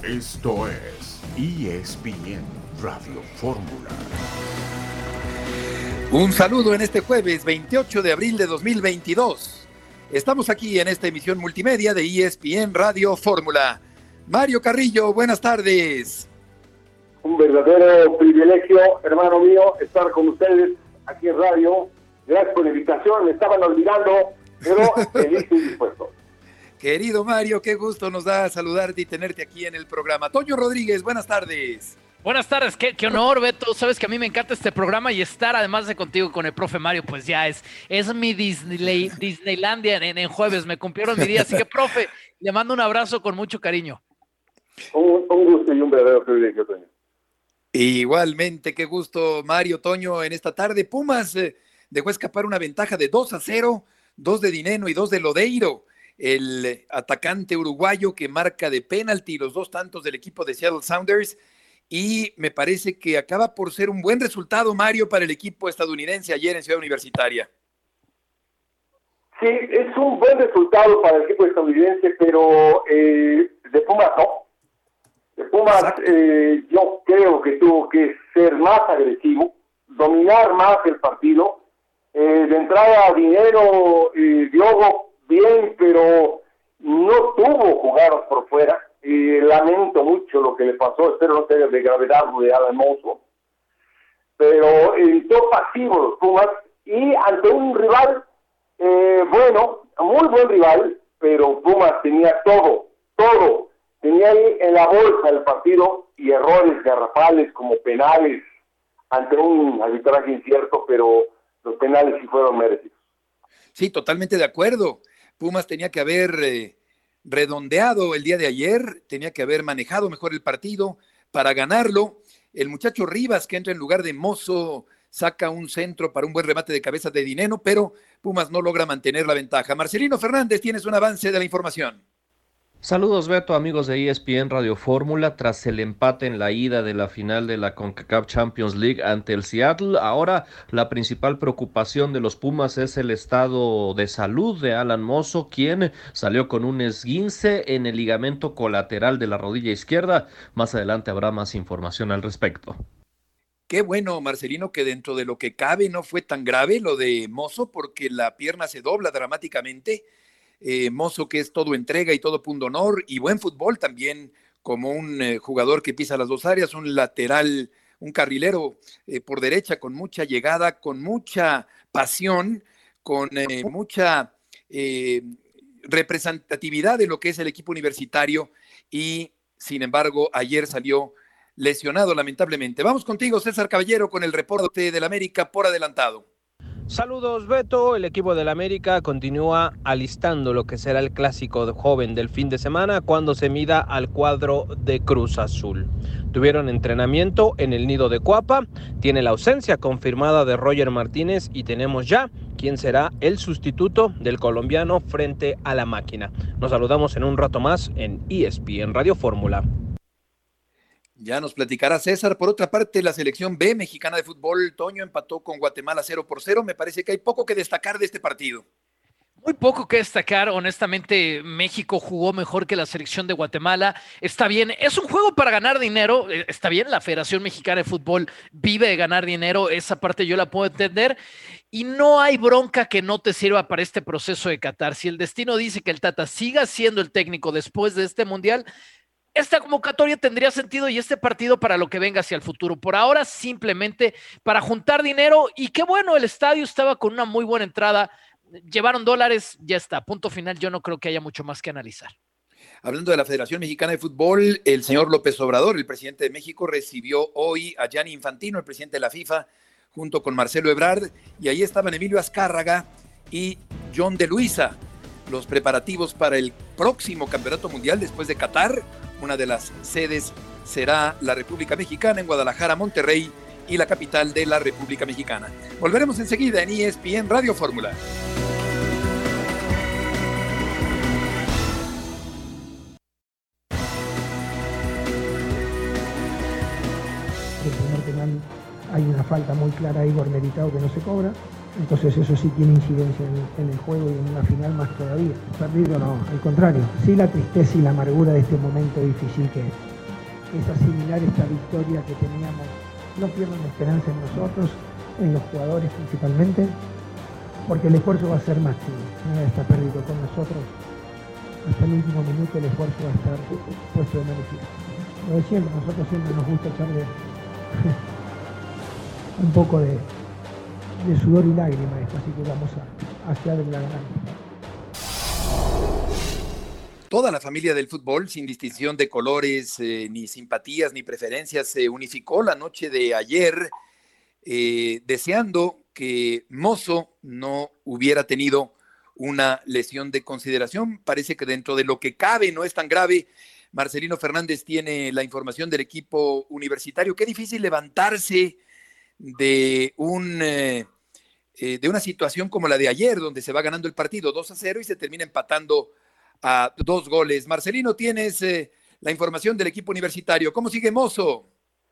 Esto es ESPN Radio Fórmula. Un saludo en este jueves 28 de abril de 2022. Estamos aquí en esta emisión multimedia de ESPN Radio Fórmula. Mario Carrillo, buenas tardes. Un verdadero privilegio, hermano mío, estar con ustedes aquí en radio. Gracias por la invitación, me estaban olvidando, pero feliz y dispuesto. Querido Mario, qué gusto nos da saludarte y tenerte aquí en el programa. Toño Rodríguez, buenas tardes. Buenas tardes, qué honor, Beto. Sabes que a mí me encanta este programa y estar además de contigo con el profe Mario, pues ya es mi Disneylandia en jueves. Me cumplieron mi día, así que, profe, le mando un abrazo con mucho cariño. Un gusto y un verdadero privilegio, Toño. Igualmente, qué gusto, Mario, Toño, en esta tarde. Pumas dejó escapar una ventaja de 2-0, 2 de Dineno y 2 de Lodeiro. El atacante uruguayo que marca de penalti los 2 tantos del equipo de Seattle Sounders. Y me parece que acaba por ser un buen resultado, Mario, para el equipo estadounidense ayer en Ciudad Universitaria. Sí, es un buen resultado para el equipo estadounidense, pero de Pumas no. De Pumas yo creo que tuvo que ser más agresivo, dominar más el partido. De entrada, Dinero, Diogo, bien, pero no tuvo jugadas por fuera. Lamento mucho lo que le pasó, espero no sea de gravedad lo de Alan Mozo, pero entró pasivo los Pumas y ante un rival bueno, muy buen rival, pero Pumas tenía todo, tenía ahí en la bolsa el partido y errores garrafales como penales ante un arbitraje incierto, pero los penales sí fueron merecidos. Sí, totalmente de acuerdo. Pumas tenía que haber redondeado el día de ayer, tenía que haber manejado mejor el partido para ganarlo. El muchacho Rivas, que entra en lugar de Mozo, saca un centro para un buen remate de cabeza de Dineno, pero Pumas no logra mantener la ventaja. Marcelino Fernández, tienes un avance de la información. Saludos, Beto, amigos de ESPN Radio Fórmula. Tras el empate en la ida de la final de la CONCACAF Champions League ante el Seattle, ahora la principal preocupación de los Pumas es el estado de salud de Alan Mozo, quien salió con un esguince en el ligamento colateral de la rodilla izquierda. Más adelante habrá más información al respecto. Qué bueno, Marcelino, que dentro de lo que cabe no fue tan grave lo de Mozo, porque la pierna se dobla dramáticamente. Mozo, que es todo entrega y todo punto honor, y buen fútbol también, como un jugador que pisa las 2 áreas, un lateral, un carrilero por derecha, con mucha llegada, con mucha pasión, con mucha representatividad de lo que es el equipo universitario, y sin embargo ayer salió lesionado lamentablemente. Vamos contigo, César Caballero, con el reporte del América por adelantado. Saludos, Beto. El equipo del América continúa alistando lo que será el clásico joven del fin de semana cuando se mida al cuadro de Cruz Azul. Tuvieron entrenamiento en el Nido de Cuapa, tiene la ausencia confirmada de Roger Martínez y tenemos ya quién será el sustituto del colombiano frente a la máquina. Nos saludamos en un rato más en ESPN Radio Fórmula. Ya nos platicará César. Por otra parte, la selección B mexicana de fútbol, Toño, empató con Guatemala 0-0. Me parece que hay poco que destacar de este partido. Muy poco que destacar, honestamente. México jugó mejor que la selección de Guatemala. Está bien, es un juego para ganar dinero. Está bien, la Federación Mexicana de Fútbol vive de ganar dinero. Esa parte yo la puedo entender. Y no hay bronca que no te sirva para este proceso de Qatar. Si el destino dice que el Tata siga siendo el técnico después de este mundial, esta convocatoria tendría sentido y este partido para lo que venga hacia el futuro. Por ahora, simplemente para juntar dinero, y qué bueno, el estadio estaba con una muy buena entrada, llevaron dólares, ya está, punto final. Yo no creo que haya mucho más que analizar. Hablando de la Federación Mexicana de Fútbol, el señor López Obrador, el presidente de México, recibió hoy a Gianni Infantino, el presidente de la FIFA, junto con Marcelo Ebrard, y ahí estaban Emilio Azcárraga y John de Luisa. Los preparativos para el próximo Campeonato Mundial después de Qatar. Una de las sedes será la República Mexicana en Guadalajara, Monterrey y la capital de la República Mexicana. Volveremos enseguida en ESPN Radio Fórmula. El primer penal hay una falta muy clara a Igor Militao que no se cobra. Entonces eso sí tiene incidencia en el juego y en una final más todavía. Perdido no, al contrario. Sí, la tristeza y la amargura de este momento difícil es asimilar esta victoria que teníamos. No pierdan esperanza en nosotros, en los jugadores principalmente, porque el esfuerzo va a ser máximo. Nada está perdido con nosotros. Hasta el último minuto el esfuerzo va a estar puesto de manifiesto. Lo de siempre, nosotros siempre nos gusta echarle un poco de sudor y lágrima a esto, así que vamos a hacer la ganancia. Toda la familia del fútbol, sin distinción de colores, ni simpatías, ni preferencias, se unificó la noche de ayer, deseando que Mozo no hubiera tenido una lesión de consideración. Parece que dentro de lo que cabe no es tan grave. Marcelino Fernández tiene la información del equipo universitario. Qué difícil levantarse de una situación como la de ayer, donde se va ganando el partido 2-0 y se termina empatando a 2 goles. Marcelino, tienes la información del equipo universitario. ¿Cómo sigue Mozo?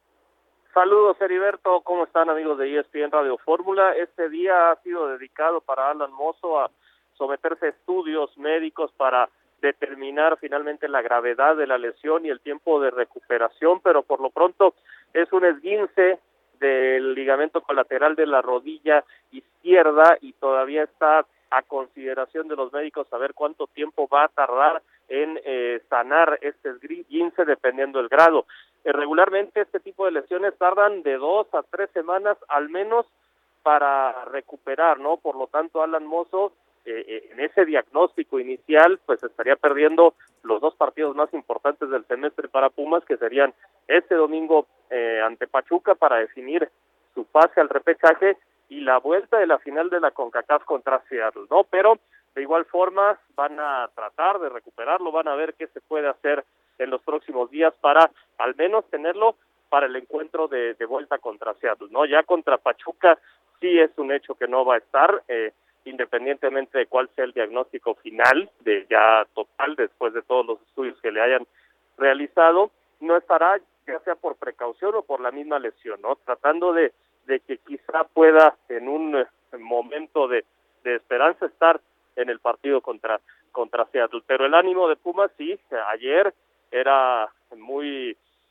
Saludos, Heriberto. ¿Cómo están, amigos de ESPN Radio Fórmula? Este día ha sido dedicado para Alan Mozo a someterse a estudios médicos para determinar finalmente la gravedad de la lesión y el tiempo de recuperación, pero por lo pronto es un esguince del ligamento colateral de la rodilla izquierda y todavía está a consideración de los médicos saber cuánto tiempo va a tardar en sanar este esguince dependiendo del grado. Regularmente este tipo de lesiones tardan de 2 a 3 semanas al menos para recuperar, ¿no? Por lo tanto, Alan Mozo en ese diagnóstico inicial pues estaría perdiendo los 2 partidos más importantes del semestre para Pumas, que serían este domingo ante Pachuca para definir su pase al repechaje y la vuelta de la final de la CONCACAF contra Seattle, ¿no? Pero de igual forma van a tratar de recuperarlo, van a ver qué se puede hacer en los próximos días para al menos tenerlo para el encuentro de vuelta contra Seattle, ¿no? Ya contra Pachuca sí es un hecho que no va a estar, independientemente de cuál sea el diagnóstico final, de ya total, después de todos los estudios que le hayan realizado, no estará, ya sea por precaución o por la misma lesión, ¿no? Tratando de que quizá pueda en un momento de esperanza estar en el partido contra Seattle. Pero el ánimo de Pumas sí, ayer era muy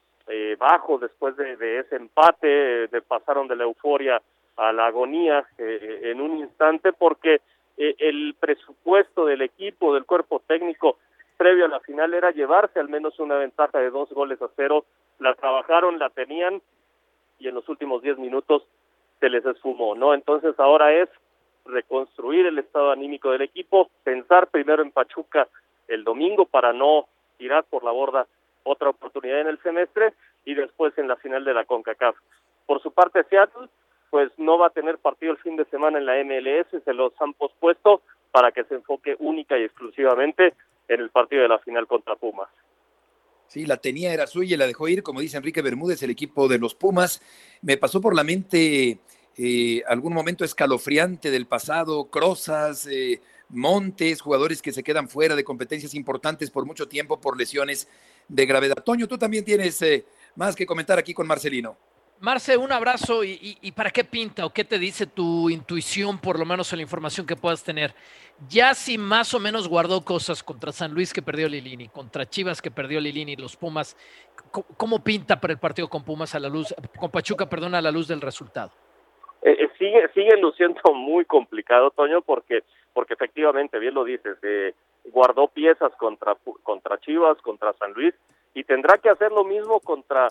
bajo después de ese empate, pasaron de la euforia a la agonía en un instante, porque el presupuesto del equipo, del cuerpo técnico previo a la final era llevarse al menos una ventaja de 2-0, la trabajaron, la tenían y en los últimos 10 minutos se les esfumó, ¿no? Entonces ahora es reconstruir el estado anímico del equipo, pensar primero en Pachuca el domingo para no tirar por la borda otra oportunidad en el semestre y después en la final de la CONCACAF. Por su parte Seattle, pues no va a tener partido el fin de semana en la MLS, se los han pospuesto para que se enfoque única y exclusivamente en el partido de la final contra Pumas. Sí, la tenía, era suya y la dejó ir, como dice Enrique Bermúdez, el equipo de los Pumas. Me pasó por la mente algún momento escalofriante del pasado, Crozas, Montes, jugadores que se quedan fuera de competencias importantes por mucho tiempo por lesiones de gravedad. Toño, tú también tienes más que comentar aquí con Marcelino. Marce, un abrazo y ¿para qué pinta o qué te dice tu intuición, por lo menos en la información que puedas tener? Ya si más o menos guardó cosas contra San Luis que perdió Lilini, contra Chivas que perdió Lilini, los Pumas, ¿cómo pinta para el partido con Pumas a la luz, con Pachuca, perdón, a la luz del resultado? Sigue luciendo muy complicado, Toño, porque efectivamente, bien lo dices, guardó piezas contra Chivas, contra San Luis, y tendrá que hacer lo mismo contra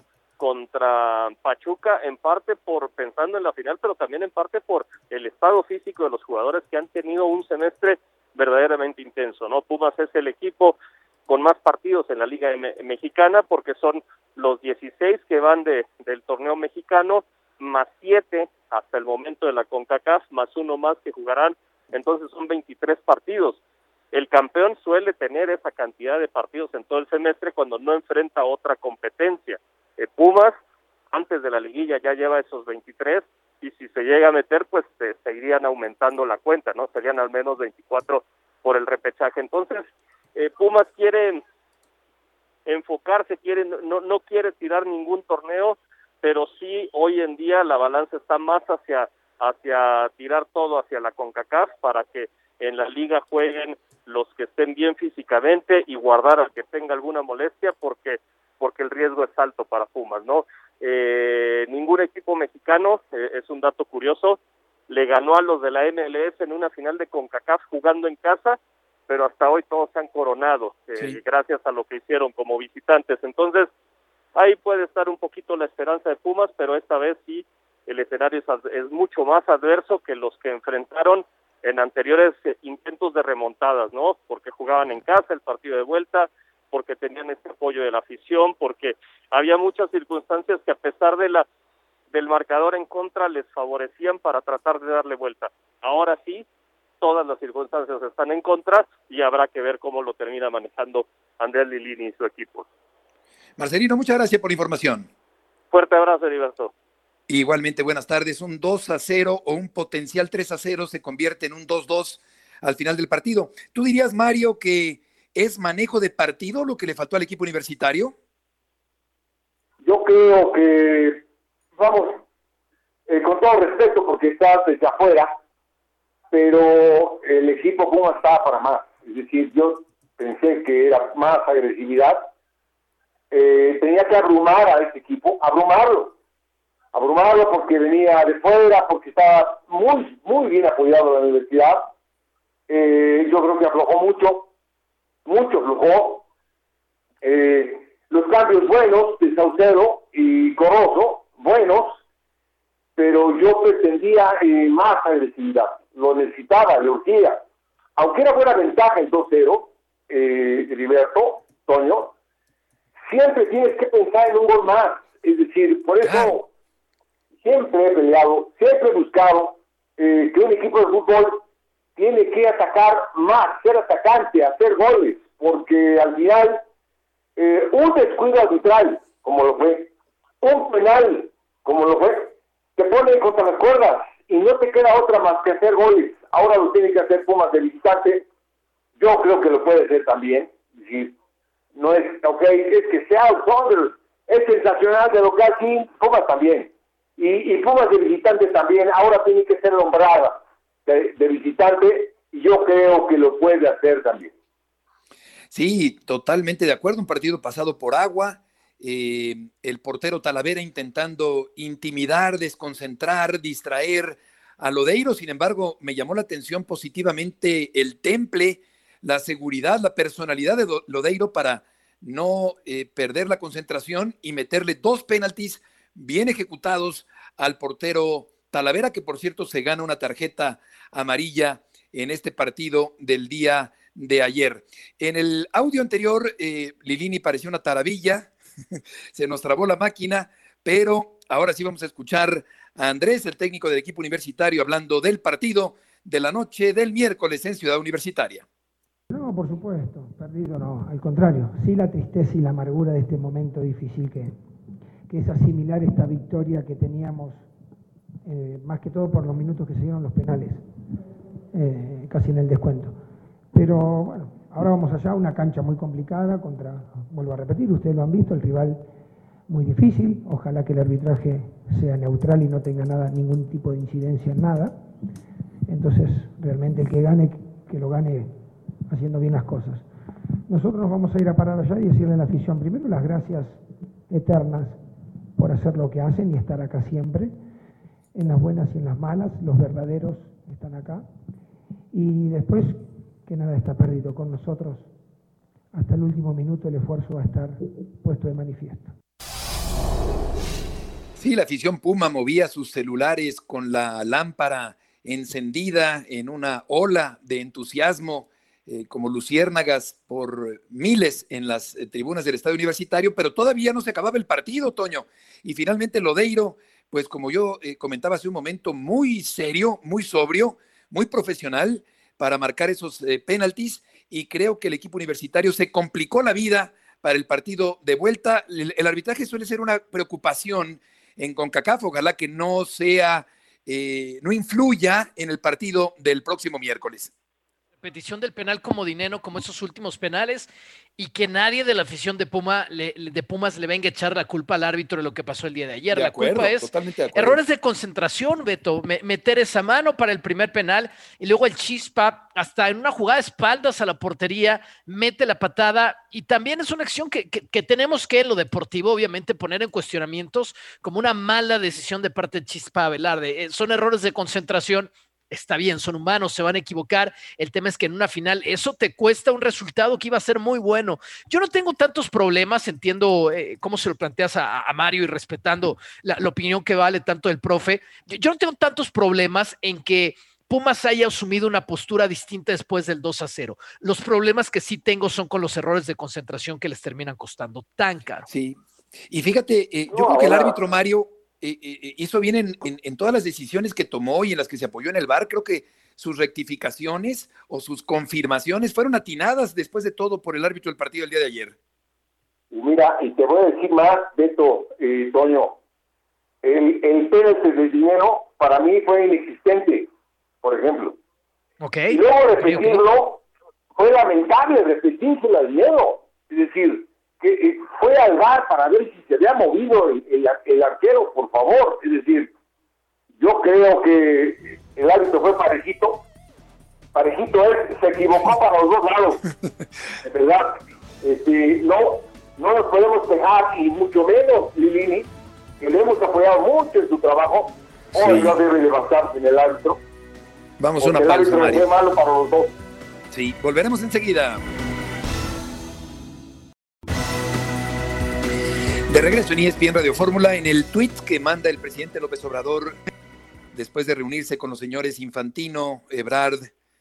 Pachuca, en parte por pensando en la final, pero también en parte por el estado físico de los jugadores que han tenido un semestre verdaderamente intenso, ¿no? Pumas es el equipo con más partidos en la Liga Mexicana, porque son los 16 que van del torneo mexicano, más 7 hasta el momento de la CONCACAF, más 1 más que jugarán, entonces son 23 partidos. El campeón suele tener esa cantidad de partidos en todo el semestre cuando no enfrenta otra competencia. Pumas, antes de la liguilla, ya lleva esos 23, y si se llega a meter, pues se irían aumentando la cuenta, ¿no? Serían al menos 24 por el repechaje. Entonces, Pumas quiere enfocarse, no quiere tirar ningún torneo, pero sí hoy en día la balanza está más hacia tirar todo hacia la CONCACAF para que en la liga jueguen los que estén bien físicamente y guardar al que tenga alguna molestia, porque porque el riesgo es alto para Pumas, ¿no? Ningún equipo mexicano, es un dato curioso, le ganó a los de la MLS en una final de CONCACAF jugando en casa, pero hasta hoy todos se han coronado, Sí. gracias a lo que hicieron como visitantes. Entonces, ahí puede estar un poquito la esperanza de Pumas, pero esta vez sí, el escenario es mucho más adverso que los que enfrentaron en anteriores intentos de remontadas, ¿no? Porque jugaban en casa el partido de vuelta, porque tenían este apoyo de la afición, porque había muchas circunstancias que a pesar del marcador en contra les favorecían para tratar de darle vuelta. Ahora sí, todas las circunstancias están en contra y habrá que ver cómo lo termina manejando Andrés Lilini y su equipo. Marcelino, muchas gracias por la información. Fuerte abrazo, Heriberto. Igualmente, buenas tardes. Un 2-0 o un potencial 3-0 se convierte en un 2-2 al final del partido. ¿Tú dirías, Mario, que es manejo de partido lo que le faltó al equipo universitario? Yo creo que, vamos, con todo respeto, porque está desde afuera, pero el equipo Pumas estaba para más. Es decir, yo pensé que era más agresividad. Tenía que abrumar a este equipo, abrumarlo porque venía de fuera, porque estaba muy, muy bien apoyado en la universidad. Yo creo que aflojó mucho aflojó. Los cambios buenos de Saucedo y Corozo, buenos, pero yo pretendía más agresividad, lo necesitaba, lo urgía. Aunque era buena ventaja el 2-0, Heriberto, Toño, siempre tienes que pensar en un gol más. Es decir, por eso siempre he peleado, siempre he buscado que un equipo de fútbol tiene que atacar más, ser atacante, hacer goles, porque al final un descuido arbitral, como lo fue, un penal, como lo fue, te pone contra las cuerdas y no te queda otra más que hacer goles. Ahora lo tiene que hacer Pumas de visitante. Yo creo que lo puede hacer también. Es decir, no es, es que sea outsider, es sensacional de local, sí, Pumas también. Y Pumas de visitante también, ahora tiene que ser nombrada de visitante, y yo creo que lo puede hacer también. Sí, totalmente de acuerdo. Un partido pasado por agua. El portero Talavera intentando intimidar, desconcentrar, distraer a Lodeiro. Sin embargo, me llamó la atención positivamente el temple, la seguridad, la personalidad de Lodeiro para no perder la concentración y meterle 2 penaltis bien ejecutados al portero Talavera, que por cierto se gana una tarjeta amarilla en este partido del día de ayer. En el audio anterior, Lilini parecía una taravilla, se nos trabó la máquina, pero ahora sí vamos a escuchar a Andrés, el técnico del equipo universitario, hablando del partido de la noche del miércoles en Ciudad Universitaria. No, por supuesto, perdido no, al contrario, sí la tristeza y la amargura de este momento difícil que es asimilar esta victoria que teníamos, más que todo por los minutos que se dieron los penales, casi en el descuento. Pero bueno, ahora vamos allá, una cancha muy complicada vuelvo a repetir, ustedes lo han visto, el rival muy difícil, ojalá que el arbitraje sea neutral y no tenga ningún tipo de incidencia en nada. Entonces, realmente el que gane, que lo gane haciendo bien las cosas. Nosotros nos vamos a ir a parar allá y decirle a la afición, primero las gracias eternas por hacer lo que hacen y estar acá siempre, en las buenas y en las malas, los verdaderos están acá. Y después, que nada está perdido con nosotros, hasta el último minuto el esfuerzo va a estar puesto de manifiesto. Sí, la afición Puma movía sus celulares con la lámpara encendida en una ola de entusiasmo, como luciérnagas por miles en las tribunas del estadio universitario, pero todavía no se acababa el partido, Toño. Y finalmente Lodeiro, pues como yo comentaba hace un momento, muy serio, muy sobrio, muy profesional para marcar esos penaltis, y creo que el equipo universitario se complicó la vida para el partido de vuelta. El arbitraje suele ser una preocupación en CONCACAF, ojalá que no influya en el partido del próximo miércoles. repetición del penal como dinero, como esos últimos penales, y que nadie de la afición de Pumas le venga a echar la culpa al árbitro de lo que pasó el día de ayer. La culpa es totalmente de acuerdo. Errores de concentración, Beto, meter esa mano para el primer penal, y luego el Chispa, hasta en una jugada de espaldas a la portería, mete la patada, y también es una acción que tenemos que, en lo deportivo, obviamente, poner en cuestionamientos como una mala decisión de parte de Chispa Velarde. Son errores de concentración. Está bien, son humanos, se van a equivocar. El tema es que en una final eso te cuesta un resultado que iba a ser muy bueno. Yo no tengo tantos problemas, entiendo cómo se lo planteas a Mario y respetando la opinión que vale tanto del profe. Yo no tengo tantos problemas en que Pumas haya asumido una postura distinta después del 2-0. Los problemas que sí tengo son con los errores de concentración que les terminan costando tan caro. Sí, y fíjate, yo creo que el árbitro Mario hizo bien en todas las decisiones que tomó y en las que se apoyó en el VAR. Creo que sus rectificaciones o sus confirmaciones fueron atinadas después de todo por el árbitro del partido del día de ayer. Y mira, y te voy a decir más, Beto, Toño, el pénalti del dinero para mí fue inexistente, por ejemplo. Okay. Y luego repetirlo, fue lamentable repetírselo al dinero. Es decir, que fue al VAR para ver si se había movido el arquero, por favor. Es decir, yo creo que el árbitro fue parejito se equivocó para los dos lados, de verdad. No nos podemos quejar, y mucho menos Lilini, que le hemos apoyado mucho en su trabajo. Hoy no debe de basarse en el árbitro. Vamos a una pausa, el árbitro fue malo para los dos. Sí, volveremos enseguida. De regreso en ESPN Radio Fórmula, en el tuit que manda el presidente López Obrador después de reunirse con los señores Infantino, Ebrard,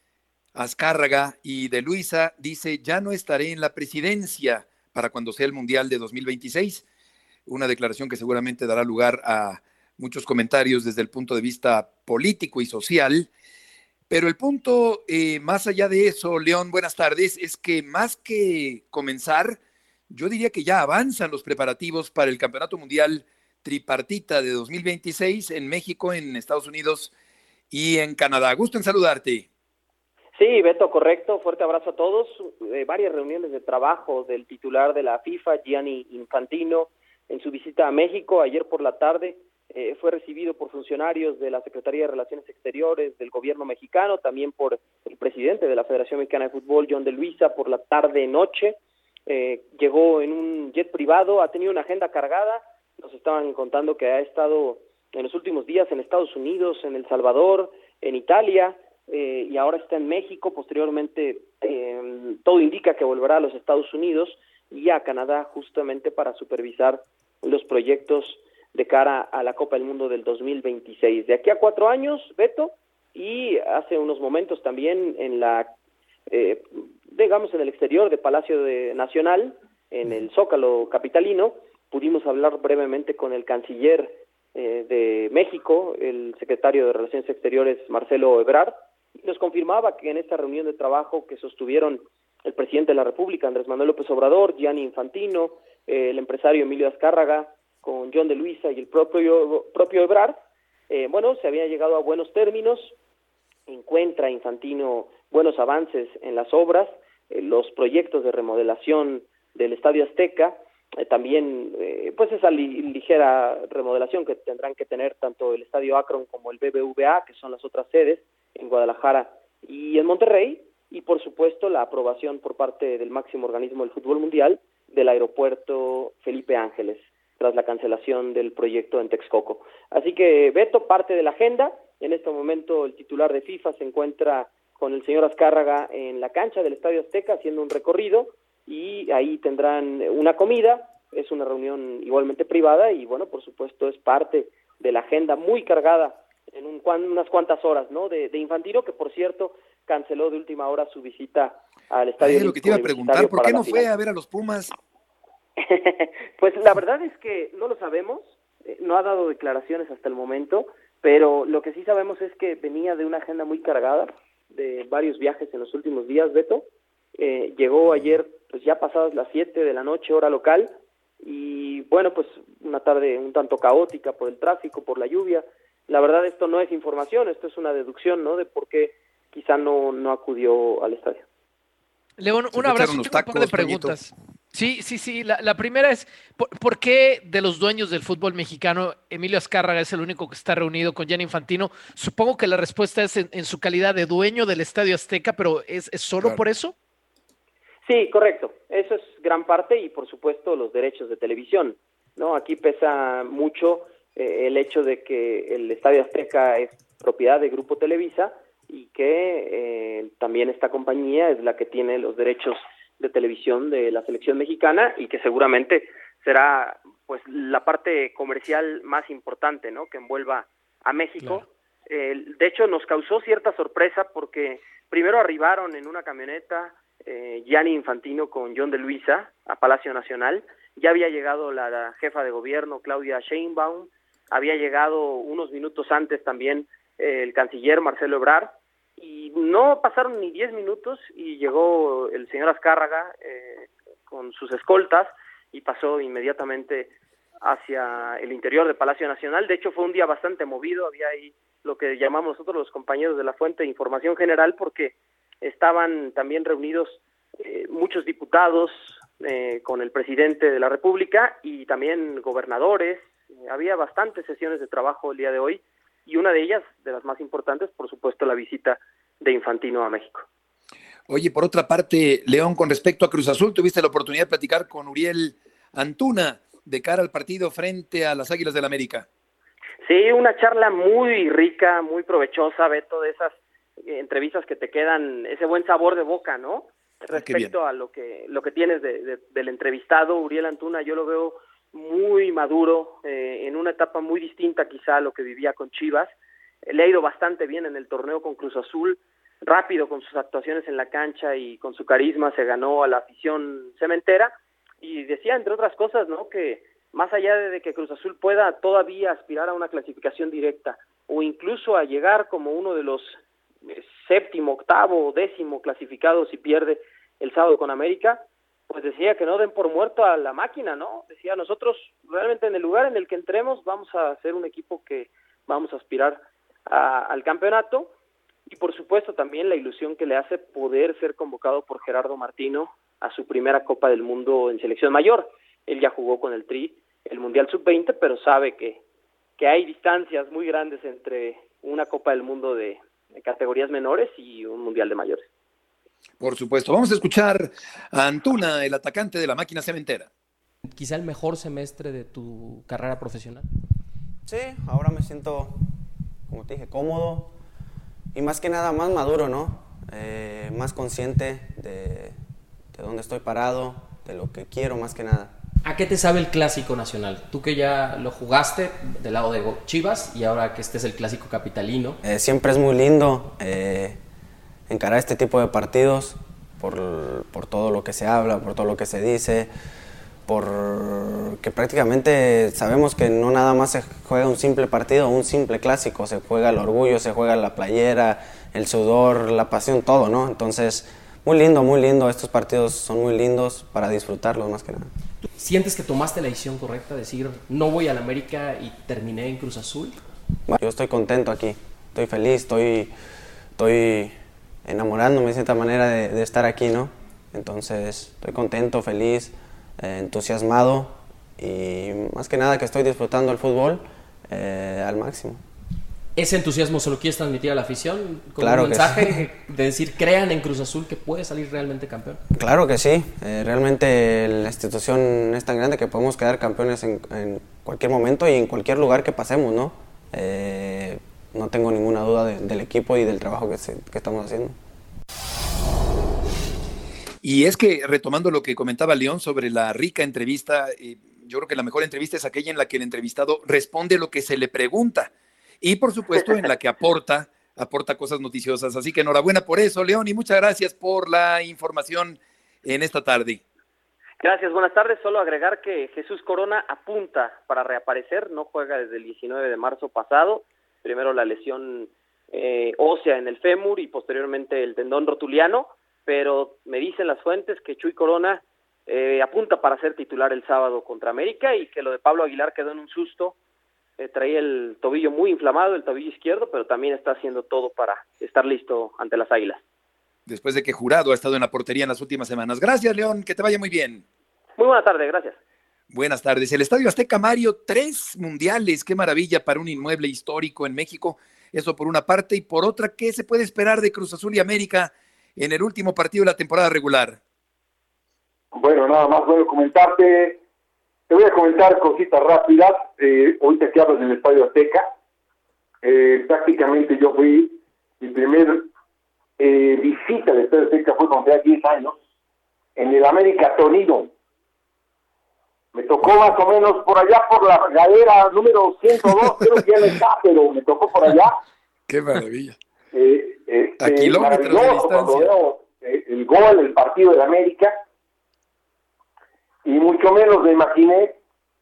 Azcárraga y de Luisa, dice: ya no estaré en la presidencia para cuando sea el Mundial de 2026. Una declaración que seguramente dará lugar a muchos comentarios desde el punto de vista político y social. Pero el punto, más allá de eso, León, buenas tardes, es que más que comenzar, yo diría que ya avanzan los preparativos para el Campeonato Mundial Tripartita de 2026 en México, en Estados Unidos y en Canadá. Gusto en saludarte. Sí, Beto, correcto. Fuerte abrazo a todos. Varias reuniones de trabajo del titular de la FIFA, Gianni Infantino, en su visita a México. Ayer por la tarde fue recibido por funcionarios de la Secretaría de Relaciones Exteriores del gobierno mexicano, también por el presidente de la Federación Mexicana de Fútbol, John de Luisa, por la tarde-noche. Llegó en un jet privado, ha tenido una agenda cargada. Nos estaban contando que ha estado en los últimos días en Estados Unidos, en El Salvador, en Italia, y ahora está en México. Posteriormente todo indica que volverá a los Estados Unidos y a Canadá justamente para supervisar los proyectos de cara a la Copa del Mundo del 2026. De aquí a 4 años, Beto, y hace unos momentos también en la digamos en el exterior de Palacio Nacional, en el Zócalo capitalino, pudimos hablar brevemente con el canciller de México, el secretario de Relaciones Exteriores, Marcelo Ebrard, y nos confirmaba que en esta reunión de trabajo que sostuvieron el presidente de la República, Andrés Manuel López Obrador, Gianni Infantino, el empresario Emilio Azcárraga, con John de Luisa y el propio Ebrard, se había llegado a buenos términos. Encuentra Infantino buenos avances en las obras, los proyectos de remodelación del Estadio Azteca, también esa ligera remodelación que tendrán que tener tanto el Estadio Akron como el BBVA, que son las otras sedes en Guadalajara y en Monterrey, y por supuesto la aprobación por parte del máximo organismo del fútbol mundial del aeropuerto Felipe Ángeles, tras la cancelación del proyecto en Texcoco. Así que, Beto, parte de la agenda. En este momento el titular de FIFA se encuentra con el señor Azcárraga en la cancha del Estadio Azteca haciendo un recorrido, y ahí tendrán una comida. Es una reunión igualmente privada y, por supuesto es parte de la agenda muy cargada en unas cuantas horas, ¿no? De Infantino, que por cierto canceló de última hora su visita al Estadio. Lo que te iba a preguntar, ¿por qué no fue a ver a los Pumas? Pues la verdad es que no lo sabemos, no ha dado declaraciones hasta el momento, pero lo que sí sabemos es que venía de una agenda muy cargada, de varios viajes en los últimos días, Beto. Llegó ayer, pues ya pasadas las 7 de la noche, hora local, y una tarde un tanto caótica por el tráfico, por la lluvia. La verdad, esto no es información, esto es una deducción, ¿no?, de por qué quizá no acudió al estadio. León, un abrazo, tengo un par de preguntas. Toñito. Sí. La primera es, ¿por qué de los dueños del fútbol mexicano, Emilio Azcárraga es el único que está reunido con Gianni Infantino? Supongo que la respuesta es en su calidad de dueño del Estadio Azteca, pero ¿es solo por eso? Sí, correcto. Eso es gran parte y, por supuesto, los derechos de televisión, ¿no? Aquí pesa mucho el hecho de que el Estadio Azteca es propiedad de Grupo Televisa y que también esta compañía es la que tiene los derechos de televisión de la selección mexicana y que seguramente será pues la parte comercial más importante, ¿no?, que envuelva a México. Claro. De hecho, nos causó cierta sorpresa porque primero arribaron en una camioneta Gianni Infantino con John de Luisa a Palacio Nacional. Ya había llegado la jefa de gobierno Claudia Sheinbaum, había llegado unos minutos antes también el canciller Marcelo Ebrard, y no pasaron ni 10 minutos y llegó el señor Azcárraga con sus escoltas y pasó inmediatamente hacia el interior de Palacio Nacional. De hecho, fue un día bastante movido, había ahí lo que llamamos nosotros los compañeros de la Fuente de Información General, porque estaban también reunidos muchos diputados con el presidente de la República y también gobernadores. Había bastantes sesiones de trabajo el día de hoy, y una de ellas, de las más importantes, por supuesto, la visita de Infantino a México. Oye, por otra parte, León, con respecto a Cruz Azul, tuviste la oportunidad de platicar con Uriel Antuna de cara al partido frente a las Águilas del América. Sí, una charla muy rica, muy provechosa, Beto, de esas entrevistas que te quedan ese buen sabor de boca, ¿no? Respecto a lo que tienes del entrevistado. Uriel Antuna, yo lo veo muy maduro, en una etapa muy distinta quizá a lo que vivía con Chivas. Le ha ido bastante bien en el torneo con Cruz Azul, rápido con sus actuaciones en la cancha y con su carisma se ganó a la afición cementera, y decía, entre otras cosas, ¿no?, que más allá de que Cruz Azul pueda todavía aspirar a una clasificación directa o incluso a llegar como uno de los séptimo, octavo, décimo clasificados si pierde el sábado con América, pues decía que no den por muerto a la máquina, ¿no? Decía, nosotros realmente en el lugar en el que entremos vamos a ser un equipo que vamos a aspirar al campeonato, y por supuesto también la ilusión que le hace poder ser convocado por Gerardo Martino a su primera Copa del Mundo en selección mayor. Él ya jugó con el Tri el Mundial Sub-20, pero sabe que hay distancias muy grandes entre una Copa del Mundo de categorías menores y un Mundial de mayores. Por supuesto. Vamos a escuchar a Antuna, el atacante de la máquina cementera. ¿Quizá el mejor semestre de tu carrera profesional? Sí, ahora me siento, como te dije, cómodo y más que nada más maduro, ¿no? Más consciente de dónde estoy parado, de lo que quiero más que nada. ¿A qué te sabe el Clásico Nacional? Tú que ya lo jugaste del lado de Chivas y ahora que este es el Clásico Capitalino. Siempre es muy lindo encarar este tipo de partidos por todo lo que se habla, por todo lo que se dice, porque prácticamente sabemos que no nada más se juega un simple partido, un simple clásico, se juega el orgullo, se juega la playera, el sudor, la pasión, todo, ¿no? Entonces, muy lindo, estos partidos son muy lindos para disfrutarlos más que nada. ¿Sientes que tomaste la decisión correcta, decir no voy al América y terminé en Cruz Azul? Bueno, yo estoy contento aquí, estoy feliz, estoy enamorándome de cierta manera de estar aquí, ¿no? Entonces estoy contento, feliz, entusiasmado y más que nada que estoy disfrutando el fútbol al máximo. ¿Ese entusiasmo se lo quieres transmitir a la afición con claro un mensaje sí. de decir crean en Cruz Azul que puede salir realmente campeón? Claro que sí, realmente la institución es tan grande que podemos quedar campeones en cualquier momento y en cualquier lugar que pasemos, ¿no? No tengo ninguna duda del equipo y del trabajo que estamos haciendo. Y es que, retomando lo que comentaba León sobre la rica entrevista, yo creo que la mejor entrevista es aquella en la que el entrevistado responde lo que se le pregunta y, por supuesto, en la que aporta cosas noticiosas. Así que enhorabuena por eso, León, y muchas gracias por la información en esta tarde. Gracias, buenas tardes. Solo agregar que Jesús Corona apunta para reaparecer, no juega desde el 19 de marzo pasado, primero la lesión ósea en el fémur y posteriormente el tendón rotuliano, pero me dicen las fuentes que Chuy Corona apunta para ser titular el sábado contra América y que lo de Pablo Aguilar quedó en un susto traía el tobillo muy inflamado, el tobillo izquierdo, pero también está haciendo todo para estar listo ante las Águilas. Después de que Jurado ha estado en la portería en las últimas semanas. Gracias, León, que te vaya muy bien. Muy buena tarde, gracias. Buenas tardes. El Estadio Azteca, Mario, 3 mundiales. Qué maravilla para un inmueble histórico en México. Eso por una parte. Y por otra, ¿qué se puede esperar de Cruz Azul y América en el último partido de la temporada regular? Bueno, nada más voy a comentarte. Te voy a comentar cositas rápidas. Ahorita que hablas del Estadio Azteca, prácticamente yo fui, mi primer visita del Estadio Azteca fue cuando tenía 10 años, en el América Torino. Me tocó más o menos por allá por la galera número 102, creo que ya no está, pero me tocó por allá. ¡Qué maravilla! A kilómetros de distancia. Veo, el gol, el partido del América, y mucho menos me imaginé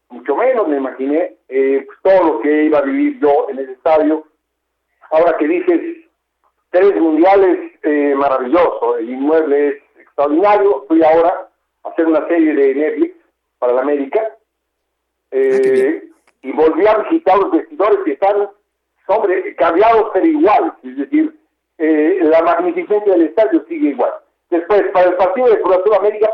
pues, todo lo que iba a vivir yo en el estadio. Ahora que dices 3 mundiales, maravilloso, el inmueble es extraordinario. Fui ahora a hacer una serie de Netflix para la América, y volví a visitar los vestidores que están, hombre, cambiados pero igual, es decir, la magnificencia del estadio sigue igual. Después, para el partido de Cruz Azul América,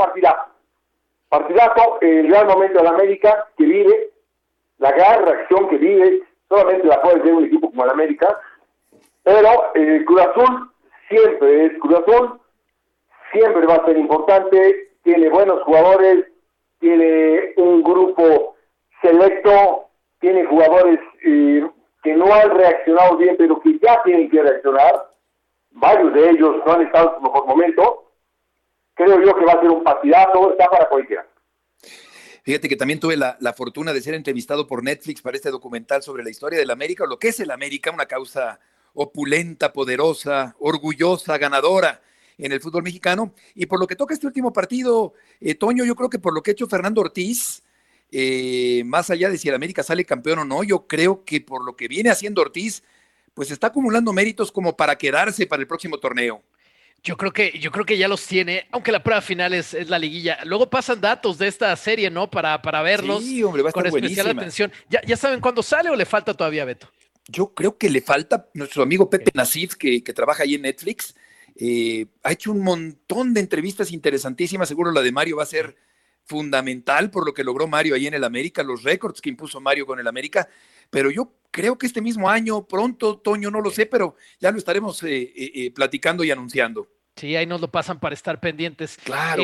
partidazo, el gran momento de la América que vive, la gran reacción que vive, solamente la puede ser un equipo como el América, pero Cruz Azul siempre es Cruz Azul, siempre va a ser importante, tiene buenos jugadores, tiene un grupo selecto, tiene jugadores que no han reaccionado bien, pero que ya tienen que reaccionar. Varios de ellos no han estado en su mejor momento. Creo yo que va a ser un partidazo, está para cualquiera. Fíjate que también tuve la fortuna de ser entrevistado por Netflix para este documental sobre la historia del América, o lo que es el América, una causa opulenta, poderosa, orgullosa, ganadora en el fútbol mexicano. Y por lo que toca este último partido, Toño, yo creo que por lo que ha hecho Fernando Ortiz, más allá de si el América sale campeón o no, yo creo que por lo que viene haciendo Ortiz, pues está acumulando méritos como para quedarse para el próximo torneo. Yo creo que ya los tiene, aunque la prueba final es la liguilla. Luego pasan datos de esta serie, ¿no? Para verlos. Sí, hombre, va a estar con especial buenísima. atención. ¿Ya saben cuándo sale o le falta todavía, Beto? Yo creo que le falta nuestro amigo Pepe Nasif, que trabaja ahí en Netflix. Ha hecho un montón de entrevistas interesantísimas. Seguro la de Mario va a ser fundamental por lo que logró Mario ahí en el América, los récords que impuso Mario con el América. Pero yo creo que este mismo año, pronto, Toño, no lo sé, pero ya lo estaremos platicando y anunciando. Sí, ahí nos lo pasan para estar pendientes. Claro.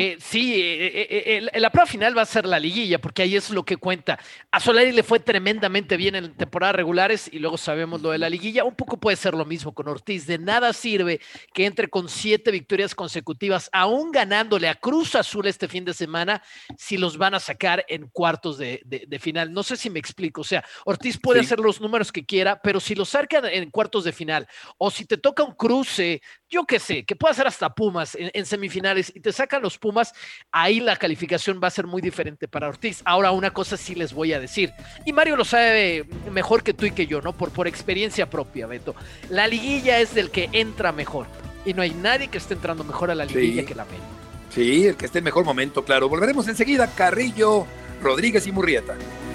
La prueba final va a ser la liguilla, porque ahí es lo que cuenta. A Solari le fue tremendamente bien en temporadas regulares y luego sabemos lo de la liguilla. Un poco puede ser lo mismo con Ortiz. De nada sirve que entre con 7 victorias consecutivas, aún ganándole a Cruz Azul este fin de semana, si los van a sacar en cuartos de final. No sé si me explico. O sea, Ortiz puede hacer los números que quiera, pero si los sacan en cuartos de final, o si te toca un cruce, yo qué sé, que puede hacer hasta Pumas en semifinales y te sacan los Pumas, ahí la calificación va a ser muy diferente para Ortiz. Ahora, una cosa sí les voy a decir, y Mario lo sabe mejor que tú y que yo, ¿no? Por experiencia propia, Beto. La liguilla es del que entra mejor y no hay nadie que esté entrando mejor a la liguilla que la América. Sí, el que esté en mejor momento, claro. Volveremos enseguida, Carrillo, Rodríguez y Murrieta.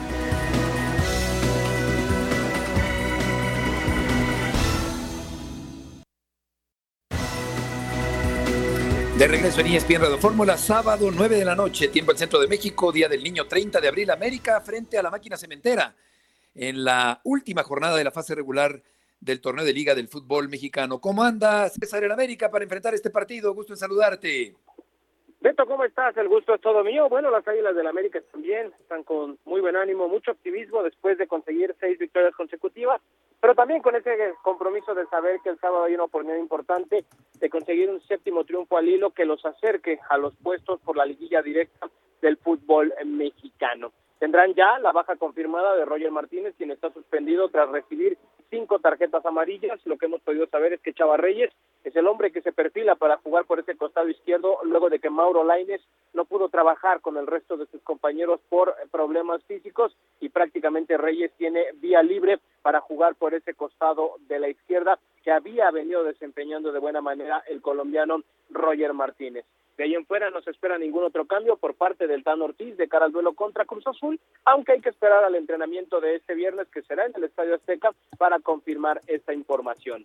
De regreso en ESPN Radio Fórmula, sábado 9 de la noche, tiempo del Centro de México, Día del Niño, 30 de abril, América frente a la Máquina Cementera en la última jornada de la fase regular del torneo de Liga del Fútbol Mexicano. ¿Cómo anda César el América para enfrentar este partido? Gusto en saludarte. Beto, ¿cómo estás? El gusto es todo mío. Bueno, las Águilas del América también están con muy buen ánimo, mucho optimismo después de conseguir 6 victorias consecutivas, pero también con ese compromiso de saber que el sábado hay una oportunidad importante de conseguir un 7º triunfo al hilo que los acerque a los puestos por la liguilla directa del fútbol mexicano. Tendrán ya la baja confirmada de Roger Martínez, quien está suspendido tras recibir 5 tarjetas amarillas. Lo que hemos podido saber es que Chava Reyes es el hombre que se perfila para jugar por ese costado izquierdo luego de que Mauro Lainez no pudo trabajar con el resto de sus compañeros por problemas físicos y prácticamente Reyes tiene vía libre para jugar por ese costado de la izquierda que había venido desempeñando de buena manera el colombiano Roger Martínez. De ahí en fuera no se espera ningún otro cambio por parte del Tan Ortiz de cara al duelo contra Cruz Azul, aunque hay que esperar al entrenamiento de este viernes, que será en el Estadio Azteca, para confirmar esta información.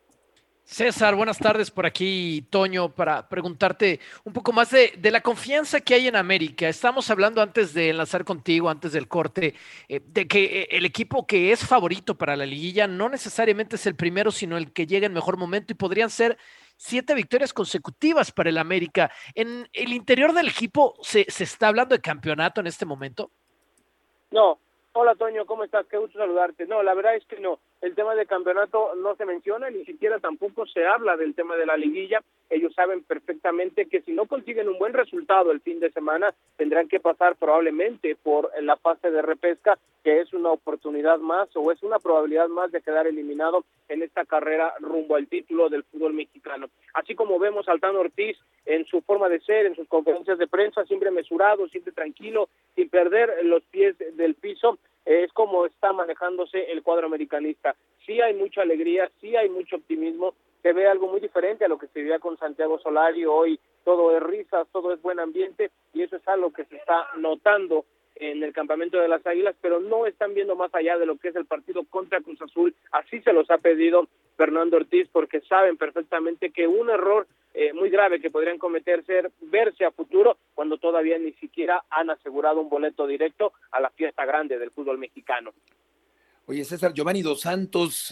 César, buenas tardes, por aquí Toño, para preguntarte un poco más de la confianza que hay en América. Estamos hablando antes de enlazar contigo, antes del corte, de que el equipo que es favorito para la liguilla no necesariamente es el primero, sino el que llega en mejor momento, y podrían ser 7 victorias consecutivas para el América. ¿En el interior del equipo se está hablando de campeonato en este momento? No. Hola Toño, ¿cómo estás? Qué gusto saludarte. No, la verdad es que no. El tema de campeonato no se menciona, ni siquiera tampoco se habla del tema de la liguilla. Ellos saben perfectamente que si no consiguen un buen resultado el fin de semana, tendrán que pasar probablemente por la fase de repesca, que es una oportunidad más o es una probabilidad más de quedar eliminado en esta carrera rumbo al título del fútbol mexicano. Así como vemos al Tan Ortiz en su forma de ser, en sus conferencias de prensa, siempre mesurado, siempre tranquilo, sin perder los pies del piso, es como está manejándose el cuadro americanista. Sí hay mucha alegría, sí hay mucho optimismo, se ve algo muy diferente a lo que se vivía con Santiago Solari. Hoy todo es risas, todo es buen ambiente, y eso es algo que se está notando en el campamento de las Águilas, pero no están viendo más allá de lo que es el partido contra Cruz Azul. Así se los ha pedido Fernando Ortiz, porque saben perfectamente que un error muy grave que podrían cometer ser verse a futuro cuando todavía ni siquiera han asegurado un boleto directo a la fiesta grande del fútbol mexicano. Oye, César, Giovanni Dos Santos,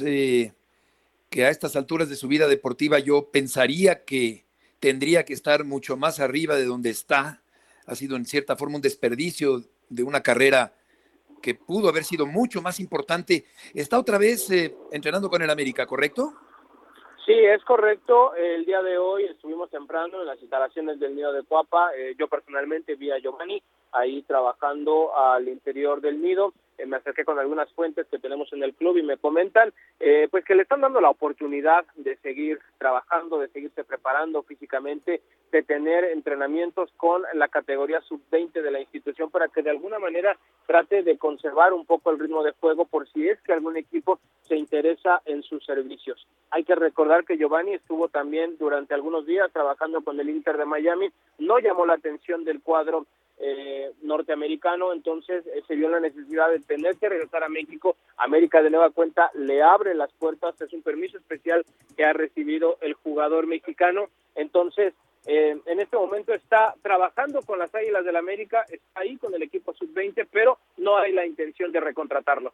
que a estas alturas de su vida deportiva yo pensaría que tendría que estar mucho más arriba de donde está. Ha sido en cierta forma un desperdicio de una carrera que pudo haber sido mucho más importante. Está otra vez entrenando con el América, ¿correcto? Sí, es correcto. El día de hoy estuvimos temprano en las instalaciones del Nido de Cuapa. Yo personalmente vi a Giovanni ahí trabajando al interior del nido. Me acerqué con algunas fuentes que tenemos en el club y me comentan pues que le están dando la oportunidad de seguir trabajando, de seguirse preparando físicamente, de tener entrenamientos con la categoría sub-20 de la institución, para que de alguna manera trate de conservar un poco el ritmo de juego por si es que algún equipo se interesa en sus servicios. Hay que recordar que Giovanni estuvo también durante algunos días trabajando con el Inter de Miami, no llamó la atención del cuadro norteamericano, entonces se vio la necesidad de tener que regresar a México. América de nueva cuenta le abre las puertas, es un permiso especial que ha recibido el jugador mexicano. Entonces en este momento está trabajando con las Águilas del América, está ahí con el equipo sub-20, pero no hay la intención de recontratarlo.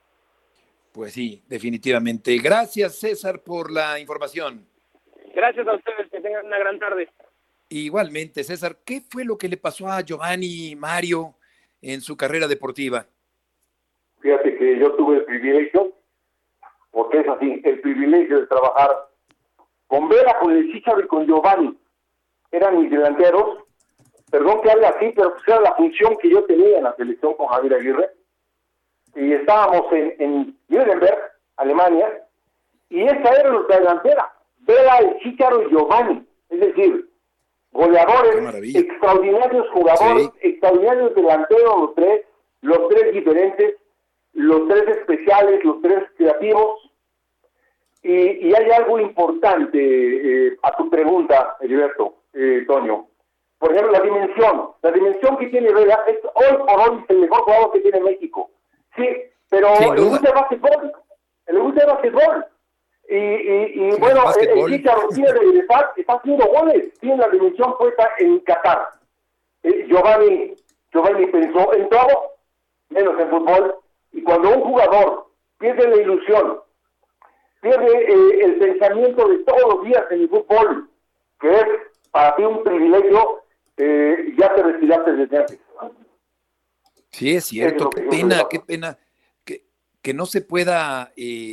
Pues sí, definitivamente. Gracias, César, por la información. Gracias a ustedes, que tengan una gran tarde. Igualmente, César, ¿qué fue lo que le pasó a Giovanni Mario en su carrera deportiva? Fíjate que yo tuve el privilegio, porque es así, el privilegio de trabajar con Vela, con el Chícharo y con Giovanni. Eran mis delanteros, perdón que hable así, pero pues era la función que yo tenía en la selección con Javier Aguirre. Y estábamos en Nuremberg, Alemania, y esa era nuestra delantera, Vela, el Chícharo y Giovanni. Es decir, goleadores, extraordinarios jugadores, sí, extraordinarios delanteros, los tres diferentes, los tres especiales, los tres creativos. Y hay algo importante a tu pregunta, Heriberto, Toño. Por ejemplo, la dimensión que tiene Vela es hoy por hoy el mejor jugador que tiene México. Sí, pero le gusta el básquetbol. Y sí, bueno, el Chícharo quiere regresar, está haciendo goles, tiene la dimensión puesta en Qatar. Giovanni pensó en todo, menos en fútbol, y cuando un jugador pierde la ilusión, pierde el pensamiento de todos los días en el fútbol, que es para ti un privilegio, ya te retiraste desde antes. Sí, es cierto, qué pena que no se pueda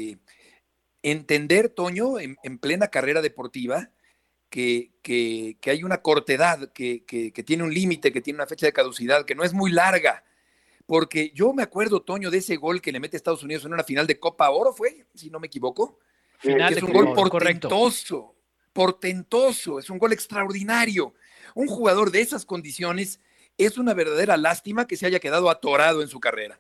entender, Toño, en plena carrera deportiva, que hay una cortedad, que tiene un límite, que tiene una fecha de caducidad, que no es muy larga. Porque yo me acuerdo, Toño, de ese gol que le mete a Estados Unidos en una final de Copa Oro, ¿fue? Si no me equivoco. Final es un gol portentoso, es un gol extraordinario. Un jugador de esas condiciones es una verdadera lástima que se haya quedado atorado en su carrera.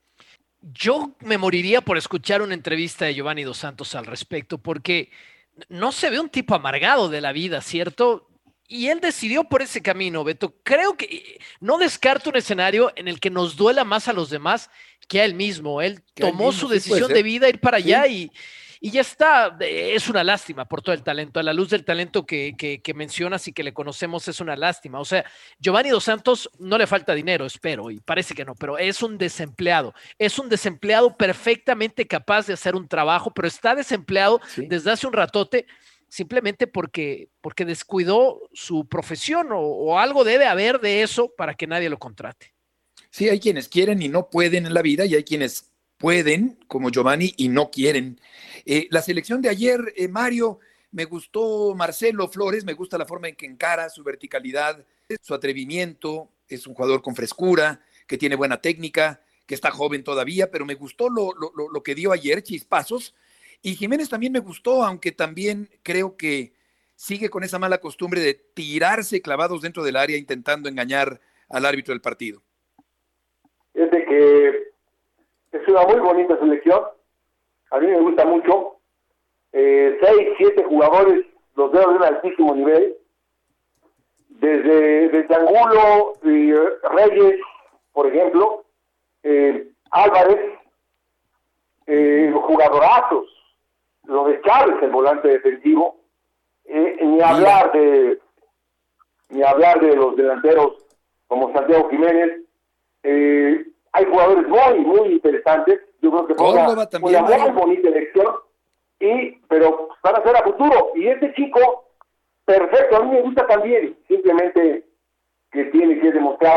Yo me moriría por escuchar una entrevista de Giovanni Dos Santos al respecto, porque no se ve un tipo amargado de la vida, ¿cierto? y él decidió por ese camino, Beto. Creo que no descarto un escenario en el que nos duela más a los demás que a él mismo. Él tomó su decisión de vida, ir para allá y ya está. Es una lástima por todo el talento. A la luz del talento que mencionas y que le conocemos, es una lástima. O sea, Giovanni Dos Santos no le falta dinero, espero, y parece que no, pero es un desempleado. Es un desempleado perfectamente capaz de hacer un trabajo, pero está desempleado desde hace un ratote, simplemente porque descuidó su profesión o algo debe haber de eso para que nadie lo contrate. Sí, hay quienes quieren y no pueden en la vida y hay quienes pueden, como Giovanni, y no quieren. La selección de ayer, Mario, me gustó Marcelo Flores, me gusta la forma en que encara, su verticalidad, su atrevimiento, es un jugador con frescura, que tiene buena técnica, que está joven todavía, pero me gustó lo que dio ayer, chispazos. Y Jiménez también me gustó, aunque también creo que sigue con esa mala costumbre de tirarse clavados dentro del área intentando engañar al árbitro del partido. Es de que es una muy bonita selección, a mí me gusta mucho, 6, 7 jugadores, los veo de un altísimo nivel, desde Angulo, Reyes, por ejemplo, Álvarez, jugadorazos, lo de Chávez, el volante defensivo, ni hablar de los delanteros como Santiago Jiménez. Hay jugadores muy interesantes. Yo creo que fue una muy bonita elección, pero van a ser a futuro. Y este chico, perfecto, a mí me gusta también, simplemente que tiene que demostrar,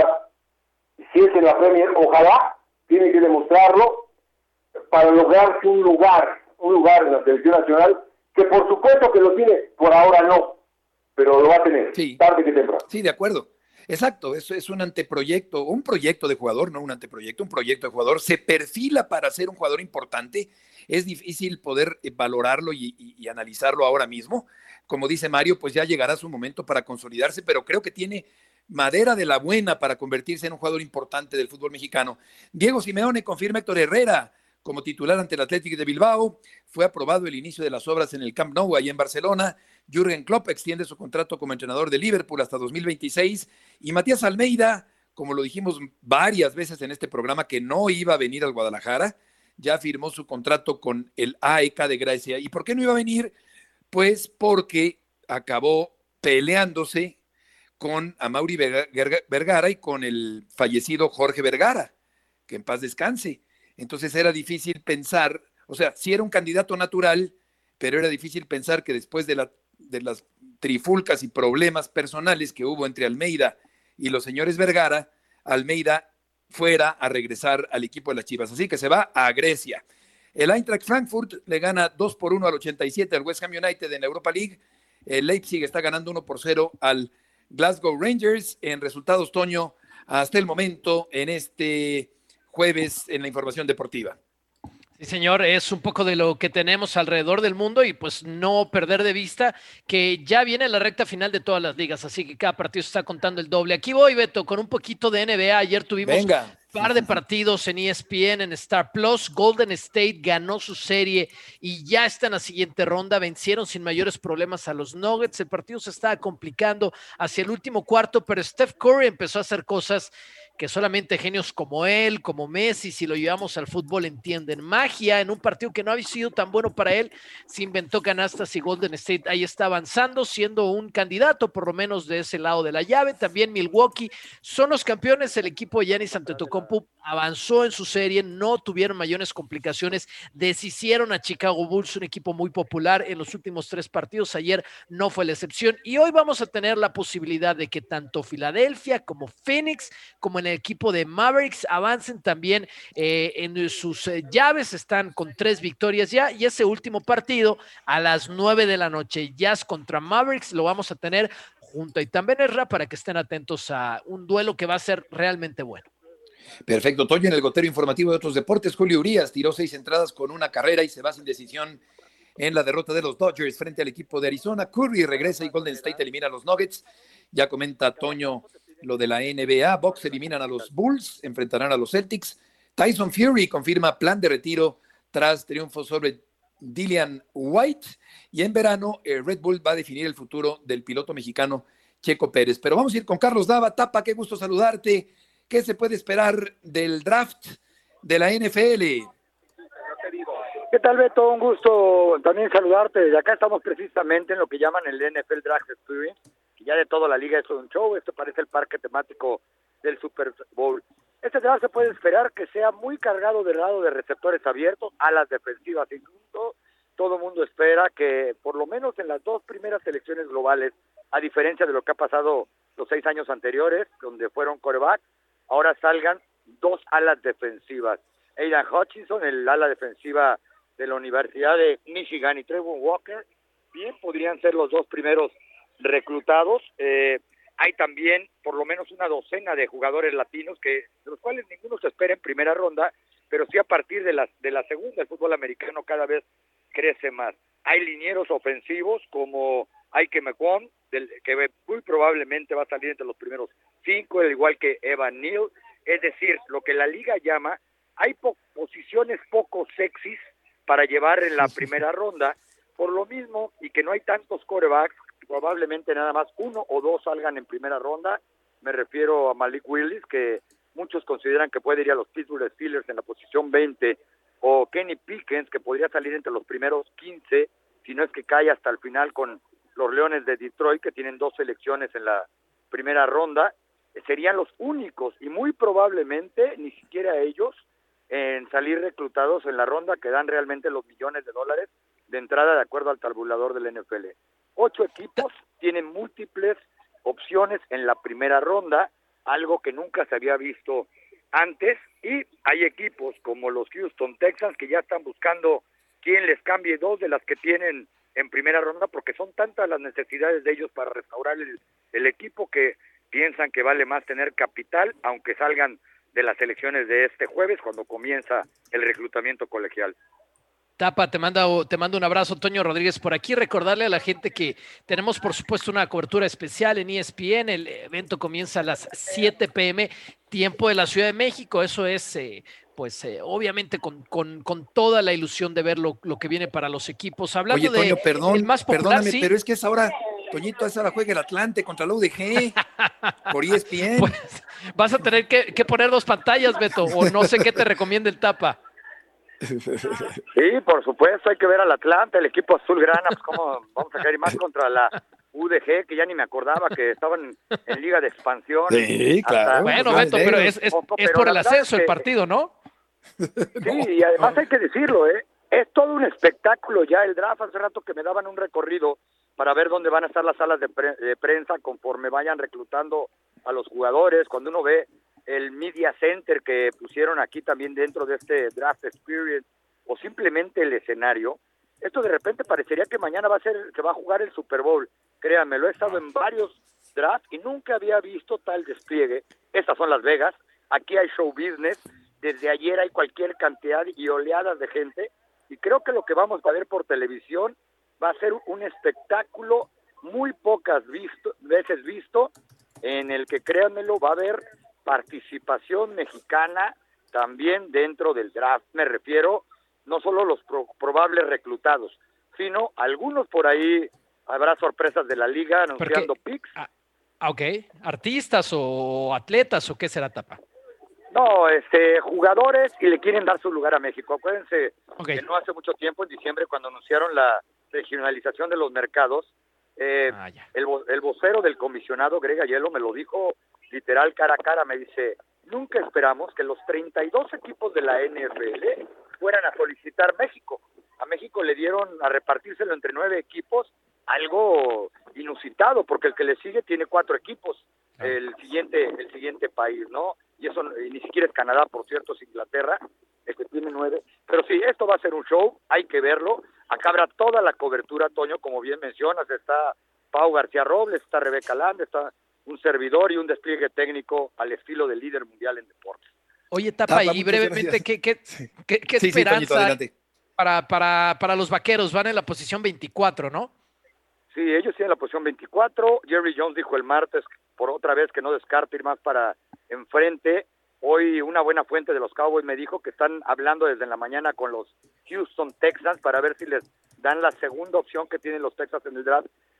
si es en la Premier, ojalá, tiene que demostrarlo para lograrse un lugar en la selección nacional, que por supuesto que lo tiene, por ahora no, pero lo va a tener, tarde que temprano. Sí, de acuerdo. Exacto, eso es un anteproyecto, un proyecto de jugador, no un anteproyecto, un proyecto de jugador. Se perfila para ser un jugador importante. Es difícil poder valorarlo y analizarlo ahora mismo. Como dice Mario, pues ya llegará su momento para consolidarse, pero creo que tiene madera de la buena para convertirse en un jugador importante del fútbol mexicano. Diego Simeone confirma a Héctor Herrera como titular ante el Athletic de Bilbao. Fue aprobado el inicio de las obras en el Camp Nou, ahí en Barcelona. Jürgen Klopp extiende su contrato como entrenador de Liverpool hasta 2026. Y Matías Almeida, como lo dijimos varias veces en este programa, que no iba a venir al Guadalajara, ya firmó su contrato con el AEK de Grecia. ¿Y por qué no iba a venir? Pues porque acabó peleándose con Amaury Vergara y con el fallecido Jorge Vergara, que en paz descanse. Entonces era difícil pensar, o sea, sí era un candidato natural, pero era difícil pensar que después de las trifulcas y problemas personales que hubo entre Almeida y los señores Vergara, Almeida fuera a regresar al equipo de las Chivas. Así que se va a Grecia. El Eintracht Frankfurt le gana 2-1 al 87 al West Ham United en la Europa League. El Leipzig está ganando 1-0 al Glasgow Rangers. En resultados, Toño, hasta el momento en este jueves en la información deportiva. Sí, señor, es un poco de lo que tenemos alrededor del mundo y pues no perder de vista que ya viene la recta final de todas las ligas, así que cada partido se está contando el doble. Aquí voy, Beto, con un poquito de NBA. Ayer tuvimos un par de partidos en ESPN, en Star Plus. Golden State ganó su serie y ya está en la siguiente ronda. Vencieron sin mayores problemas a los Nuggets. El partido se estaba complicando hacia el último cuarto, pero Steph Curry empezó a hacer cosas que solamente genios como él, como Messi, si lo llevamos al fútbol, entienden. Magia en un partido que no había sido tan bueno para él, se inventó canastas y Golden State ahí está avanzando, siendo un candidato por lo menos de ese lado de la llave. También Milwaukee son los campeones, el equipo de Giannis Antetokounmpo avanzó en su serie, no tuvieron mayores complicaciones, deshicieron a Chicago Bulls, un equipo muy popular en los últimos 3 partidos, ayer no fue la excepción, y hoy vamos a tener la posibilidad de que tanto Filadelfia como Phoenix, como en el equipo de Mavericks, avancen también en sus llaves, están con 3 victorias ya, y ese último partido a las 9 de la noche, Jazz contra Mavericks, lo vamos a tener junto a Itán Benerra para que estén atentos a un duelo que va a ser realmente bueno. Perfecto, Toño. En el gotero informativo de otros deportes, Julio Urías tiró 6 entradas con una carrera y se va sin decisión en la derrota de los Dodgers frente al equipo de Arizona. Curry regresa y Golden State elimina a los Nuggets. Ya comenta Toño lo de la NBA. Bucks eliminan a los Bulls, enfrentarán a los Celtics. Tyson Fury confirma plan de retiro tras triunfo sobre Dillian White. Y en verano, Red Bull va a definir el futuro del piloto mexicano Checo Pérez. Pero vamos a ir con Carlos Dava. Tapa, qué gusto saludarte. ¿Qué se puede esperar del draft de la NFL? ¿Qué tal, Beto? Un gusto también saludarte. Y acá estamos precisamente en lo que llaman el NFL Draft Experience, que ya de toda la liga es un show. Esto parece el parque temático del Super Bowl. Este draft se puede esperar que sea muy cargado del lado de receptores abiertos, alas defensivas incluso. Todo el mundo espera que por lo menos en las 2 primeras selecciones globales, a diferencia de lo que ha pasado los 6 años anteriores, donde fueron quarterback, ahora salgan 2 alas defensivas. Aidan Hutchinson, el ala defensiva de la Universidad de Michigan, y Trevor Walker, bien podrían ser los 2 primeros reclutados. Hay también por lo menos una docena de jugadores latinos, de los cuales ninguno se espera en primera ronda, pero sí a partir de la segunda. El fútbol americano cada vez crece más. Hay linieros ofensivos como Ike Mekwon, que muy probablemente va a salir entre los primeros 5, al igual que Evan Neal. Es decir, lo que la liga llama, hay posiciones poco sexys para llevar en la primera ronda, por lo mismo, y que no hay tantos quarterbacks, probablemente nada más 1 o 2 salgan en primera ronda. Me refiero a Malik Willis, que muchos consideran que puede ir a los Pittsburgh Steelers en la posición 20, o Kenny Pickens, que podría salir entre los primeros 15, si no es que cae hasta el final con los Leones de Detroit, que tienen 2 selecciones en la primera ronda. Serían los únicos, y muy probablemente ni siquiera ellos, en salir reclutados en la ronda que dan realmente los millones de dólares de entrada de acuerdo al tabulador del NFL. 8 equipos tienen múltiples opciones en la primera ronda, algo que nunca se había visto antes, y hay equipos como los Houston Texans que ya están buscando quién les cambie 2 de las que tienen en primera ronda, porque son tantas las necesidades de ellos para restaurar el equipo que piensan que vale más tener capital, aunque salgan de las elecciones de este jueves, cuando comienza el reclutamiento colegial. Tapa, te mando un abrazo, Toño Rodríguez por aquí. Recordarle a la gente que tenemos, por supuesto, una cobertura especial en ESPN. El evento comienza a las 7 p.m., tiempo de la Ciudad de México. Eso es, obviamente, con toda la ilusión de ver lo que viene para los equipos. Hablando Oye, Toño, el más popular, perdóname, ¿sí? pero es que es ahora, Toñito, esa la juega el Atlante contra la UDG por ESPN. Pues, vas a tener que poner 2 pantallas, Beto, o no sé qué te recomienda el Tapa. Sí, por supuesto, hay que ver al Atlante, el equipo azulgrana, pues cómo vamos a caer más contra la UDG, que ya ni me acordaba que estaban en liga de expansión. Sí, claro. Bueno, Beto, pero es por el ascenso el partido, ¿no? Sí, y además hay que decirlo, es todo un espectáculo ya el draft. Hace rato que me daban un recorrido para ver dónde van a estar las salas de prensa conforme vayan reclutando a los jugadores. Cuando uno ve el Media Center que pusieron aquí también dentro de este Draft Experience, o simplemente el escenario, esto de repente parecería que mañana se va a jugar el Super Bowl. Créanme, lo he estado en varios drafts y nunca había visto tal despliegue. Estas son Las Vegas, aquí hay show business, desde ayer hay cualquier cantidad y oleadas de gente, y creo que lo que vamos a ver por televisión va a ser un espectáculo muy pocas veces visto, en el que, créanmelo, va a haber participación mexicana también dentro del draft. Me refiero no solo los probables reclutados, sino algunos por ahí. Habrá sorpresas de la liga anunciando picks. Ok, ¿artistas o atletas o qué será, Tapa? No, jugadores, y le quieren dar su lugar a México. Acuérdense que no hace mucho tiempo, en diciembre, cuando anunciaron la regionalización de los mercados, el vocero del comisionado, Greg Aiello, me lo dijo literal cara a cara. Me dice: nunca esperamos que los 32 equipos de la NFL fueran a solicitar México. A México le dieron a repartírselo entre 9 equipos, algo inusitado, porque el que le sigue tiene 4 equipos, el siguiente país, ¿no? Y eso ni siquiera es Canadá, por cierto, es Inglaterra, tiene 9. Pero sí, esto va a ser un show, hay que verlo. Acá habrá toda la cobertura, Toño, como bien mencionas. Está Pau García Robles, está Rebeca Landa, está un servidor y un despliegue técnico al estilo del líder mundial en deportes. Oye, Tapa, y brevemente, ¿qué esperanza Toñito, para los Vaqueros? Van en la posición 24, ¿no? Sí, ellos tienen la posición 24. Jerry Jones dijo el martes, por otra vez, que no descarta ir más para enfrente. Hoy una buena fuente de los Cowboys me dijo que están hablando desde la mañana con los Houston Texans para ver si les dan la segunda opción que tienen los Texans en el draft.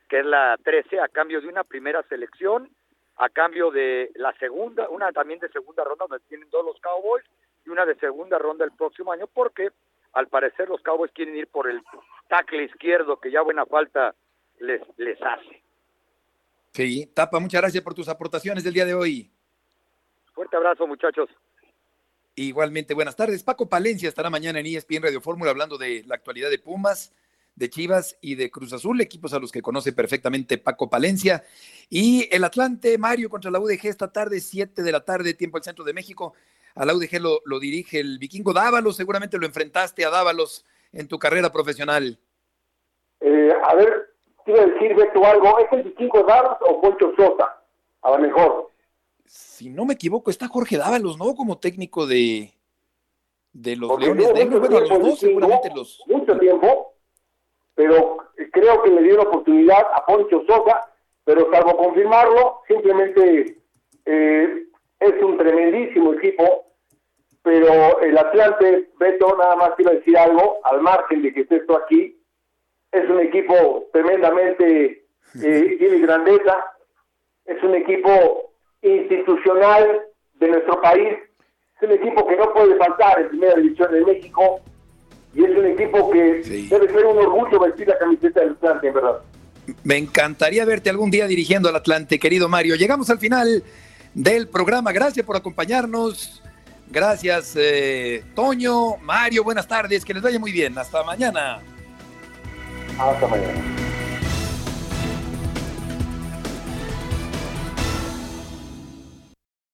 que es la 13, a cambio de una primera selección, a cambio de la segunda, una también de segunda ronda, donde tienen 2 los Cowboys, y una de segunda ronda el próximo año, porque al parecer los Cowboys quieren ir por el tackle izquierdo, que ya buena falta les hace. Sí, Tapa, muchas gracias por tus aportaciones del día de hoy. Fuerte abrazo, muchachos. Igualmente, buenas tardes. Paco Palencia estará mañana en ESPN Radio Fórmula hablando de la actualidad de Pumas, de Chivas y de Cruz Azul, equipos a los que conoce perfectamente Paco Palencia. Y el Atlante, Mario, contra la UDG esta tarde, 7 de la tarde, tiempo del centro de México. A la UDG lo dirige el vikingo Dávalos, seguramente lo enfrentaste a Dávalos en tu carrera profesional. A ver, quiero decir, Beto, algo, ¿es el vikingo Dávalos o Poncho Sosa? A lo mejor. Si no me equivoco, está Jorge Dávalos, ¿no? Como técnico de los Porque Leones Negros. Bueno, los dos seguramente los... Mucho tiempo, pero creo que le dio la oportunidad a Poncho Sosa, pero salvo confirmarlo, simplemente es un tremendísimo equipo, pero el Atlante, Beto, nada más quiero decir algo, al margen de que esté esto aquí, es un equipo tremendamente tiene grandeza, es un equipo institucional de nuestro país, es un equipo que no puede faltar en Primera División de México, y es un equipo que debe ser un orgullo vestir la camiseta del Atlante, en verdad. Me encantaría verte algún día dirigiendo al Atlante, querido Mario. Llegamos al final del programa. Gracias por acompañarnos. Gracias, Toño, Mario, buenas tardes. Que les vaya muy bien. Hasta mañana. Hasta mañana.